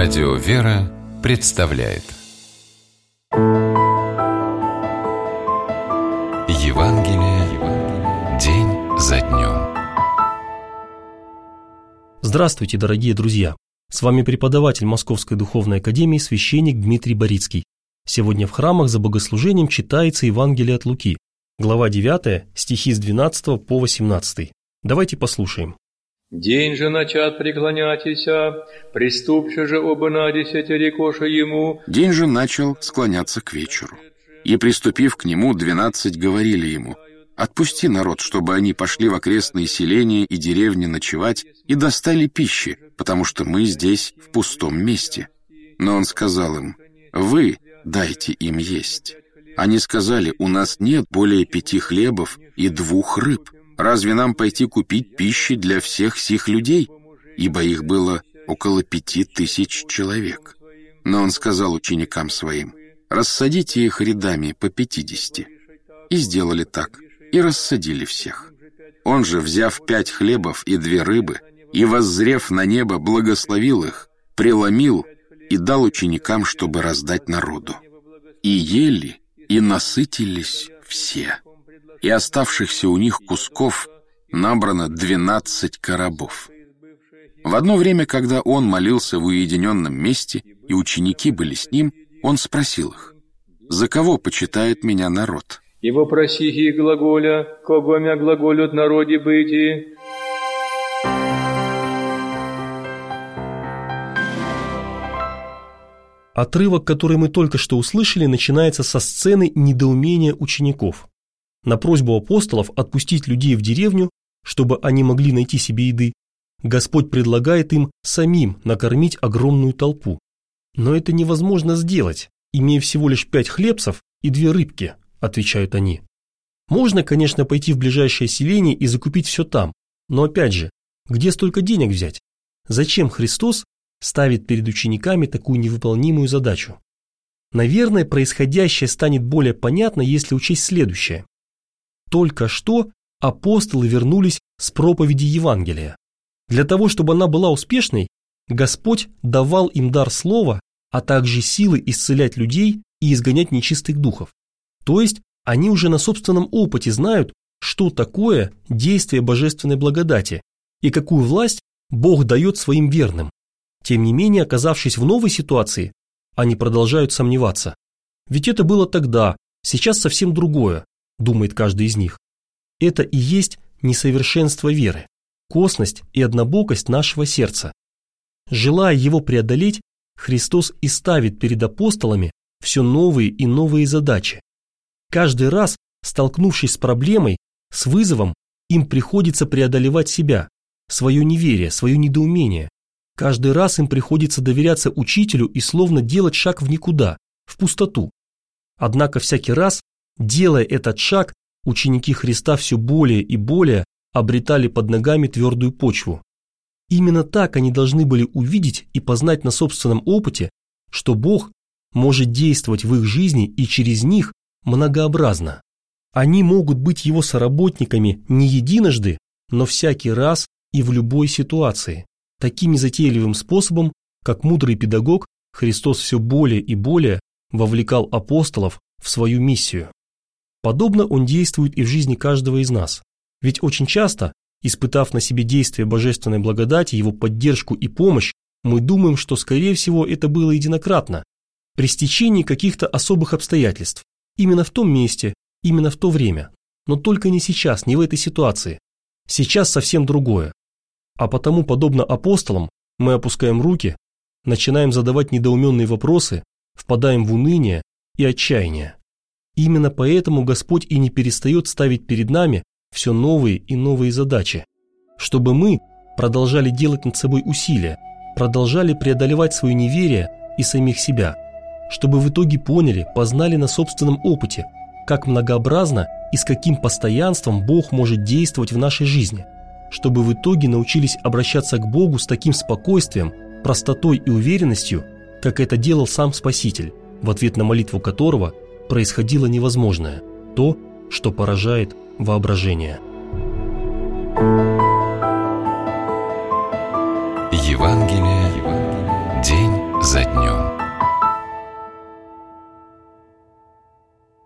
Радио «Вера» представляет Евангелие день за днем. Здравствуйте, дорогие друзья! С вами преподаватель Московской Духовной Академии священник Дмитрий Борицкий. Сегодня в храмах за богослужением читается Евангелие от Луки, глава 9, стихи с 12 по 18. Давайте послушаем. «День же начат преклонятися, приступши же оба на десяти рекоша ему». День же начал склоняться к вечеру. И, приступив к нему, 12 говорили ему: «Отпусти народ, чтобы они пошли в окрестные селения и деревни ночевать и достали пищи, потому что мы здесь в пустом месте». Но он сказал им: «Вы дайте им есть». Они сказали: «У нас нет более 5 хлебов и 2 рыб. Разве нам пойти купить пищи для всех сих людей?» Ибо их было около 5000 человек. Но он сказал ученикам своим: «Рассадите их рядами по 50». И сделали так, и рассадили всех. Он же, взяв 5 хлебов и 2 рыбы, и, воззрев на небо, благословил их, преломил и дал ученикам, чтобы раздать народу. И ели, и насытились все. И оставшихся у них кусков набрано 12 коробов. В одно время, когда он молился в уединенном месте, и ученики были с ним, он спросил их: «За кого почитает меня народ?» «И вопроси их глаголя, кого мя глаголют народе быти». Отрывок, который мы только что услышали, начинается со сцены недоумения учеников. На просьбу апостолов отпустить людей в деревню, чтобы они могли найти себе еды, Господь предлагает им самим накормить огромную толпу. «Но это невозможно сделать, имея всего лишь 5 хлебцев и 2 рыбки», – отвечают они. Можно, конечно, пойти в ближайшее селение и закупить все там, но опять же, где столько денег взять? Зачем Христос ставит перед учениками такую невыполнимую задачу? Наверное, происходящее станет более понятно, если учесть следующее. Только что апостолы вернулись с проповеди Евангелия. Для того, чтобы она была успешной, Господь давал им дар слова, а также силы исцелять людей и изгонять нечистых духов. То есть они уже на собственном опыте знают, что такое действие божественной благодати и какую власть Бог дает своим верным. Тем не менее, оказавшись в новой ситуации, они продолжают сомневаться. Ведь это было тогда, сейчас совсем другое, думает каждый из них. Это и есть несовершенство веры, косность и однобокость нашего сердца. Желая его преодолеть, Христос и ставит перед апостолами все новые и новые задачи. Каждый раз, столкнувшись с проблемой, с вызовом, им приходится преодолевать себя, свое неверие, свое недоумение. Каждый раз им приходится доверяться учителю и словно делать шаг в никуда, в пустоту. Однако всякий раз, делая этот шаг, ученики Христа все более и более обретали под ногами твердую почву. Именно так они должны были увидеть и познать на собственном опыте, что Бог может действовать в их жизни и через них многообразно. Они могут быть Его соработниками не единожды, но всякий раз и в любой ситуации. Таким незатейливым способом, как мудрый педагог, Христос все более и более вовлекал апостолов в свою миссию. Подобно Он действует и в жизни каждого из нас. Ведь очень часто, испытав на себе действие божественной благодати, Его поддержку и помощь, мы думаем, что, скорее всего, это было единократно, при стечении каких-то особых обстоятельств, именно в том месте, именно в то время. Но только не сейчас, не в этой ситуации. Сейчас совсем другое. А потому, подобно апостолам, мы опускаем руки, начинаем задавать недоуменные вопросы, впадаем в уныние и отчаяние. Именно поэтому Господь и не перестает ставить перед нами все новые и новые задачи, чтобы мы продолжали делать над собой усилия, продолжали преодолевать свое неверие и самих себя, чтобы в итоге поняли, познали на собственном опыте, как многообразно и с каким постоянством Бог может действовать в нашей жизни, чтобы в итоге научились обращаться к Богу с таким спокойствием, простотой и уверенностью, как это делал сам Спаситель, в ответ на молитву которого происходило невозможное, то, что поражает воображение. Евангелие день за днем.